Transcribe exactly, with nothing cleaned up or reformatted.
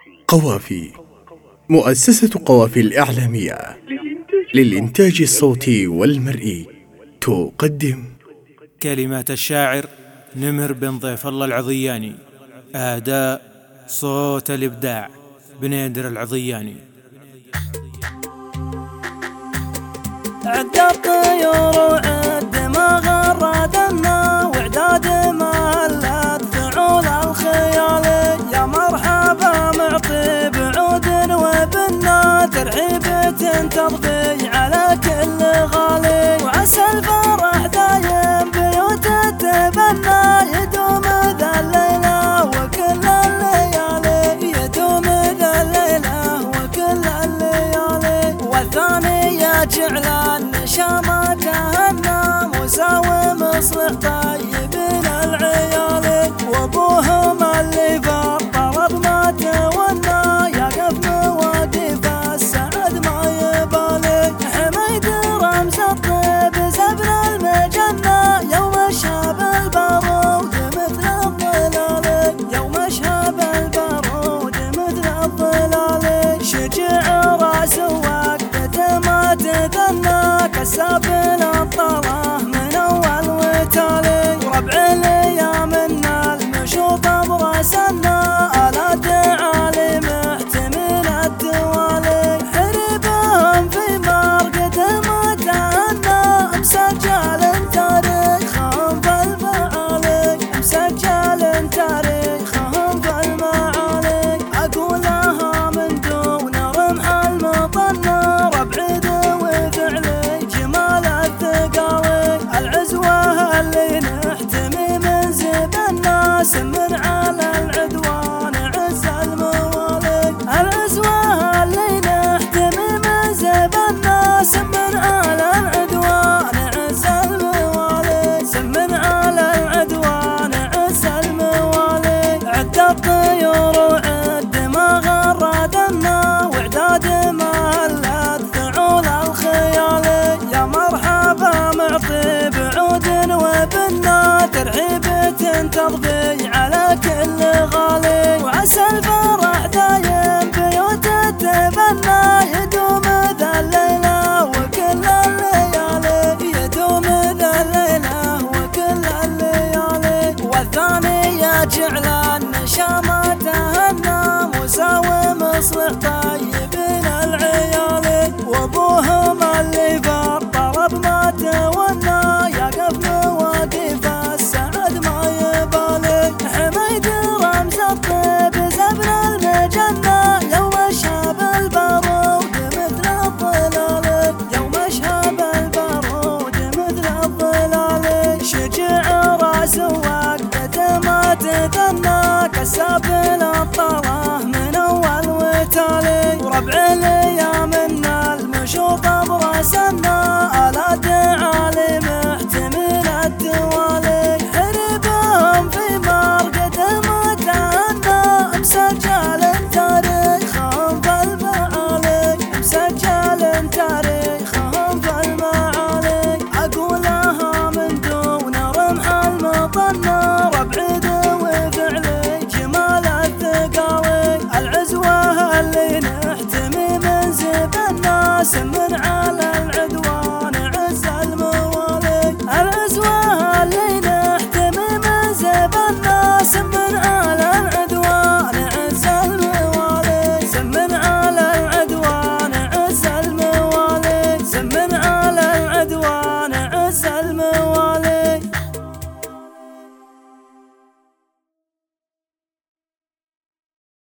قوافي. مؤسسة قوافي الإعلامية للإنتاج الصوتي والمرئي تقدم كلمات الشاعر نمر بن ضيف الله العضياني، أداء صوت الإبداع بنادر العضياني. عد الطيور وعد ما غردنا، وعداد ما هلت فعول الخيال. يا مرحبا معطي بعود وبنا، ترحيبة ترضي على كل غالي. وعسى الفرح دايم بيوت تتبنى، يدوم ذا الليلة وكل الليالي، يدوم ذا الليلة وكل الليالي. والثانية جعلان نشامة تهنى، مساوي مصلح طيبين العيال. وابوهم اللي فطرب ما تونى، يقف مواقف السعد ما يبالي. حميد رمز الطيب زبن المجنة، يوم شاب البارود مثل الظلال. يوم شاب البارود مثل الظلال. شجع راس وقته ما تدنى، كساب الطره من اول وتالي. وربع الايام ان المشوط براسنا، على تعالي محتمين التوالي. حربهم في مرقد ما تهنى، مسجل تاريخهم في المعالي، مسجل تاريخهم في المعالي. اقولها من دون رمح المطنة، ربعد وفعلي جمال الثقاوي. العزوة اللي نحتمي من زبنا، سمن على العدوان عز الموالي. العزوة اللي نحتمي من زبنا، سمن على العدوان عز الموالي، سمن على العدوان عز الموالي. عد الطيور وعد ما غردنا، وعداد ما هلت فعول الخيال. يا مرحبا معطي بعود وبنا، ترحيبة ترضي على كل غالي. وعسى الفرح دايم بيوت تتبنى، يدوم ذا الليلة وكل الليالي، يدوم ذا الليلة وكل الليالي. والثانية جعلان نشامة تهنى، مساوي مصلح طيبين العيال. وابوهم اللي فطرب ما تونى، يقف مواقف السعد ما يبالي. حميد رمز الطيب زبن المجنة، يوم شاب البارود مثل الظلال. يوم شاب البارود مثل الظلال. شجع راس وقته ما تدنى، كساب الطره من اول وتالي. وربع الايام ان المشوط براسنا، على تعالي محتمين التوالي. حربهم في مرقد ما تهنى، مسجل تاريخهم في المعالي، مسجل تاريخهم في المعالي. اقولها من دون رمح المطنة، ربعد وفعلي جمال الثقاوي. العزوة اللي نحتمي من زبنا، سمن على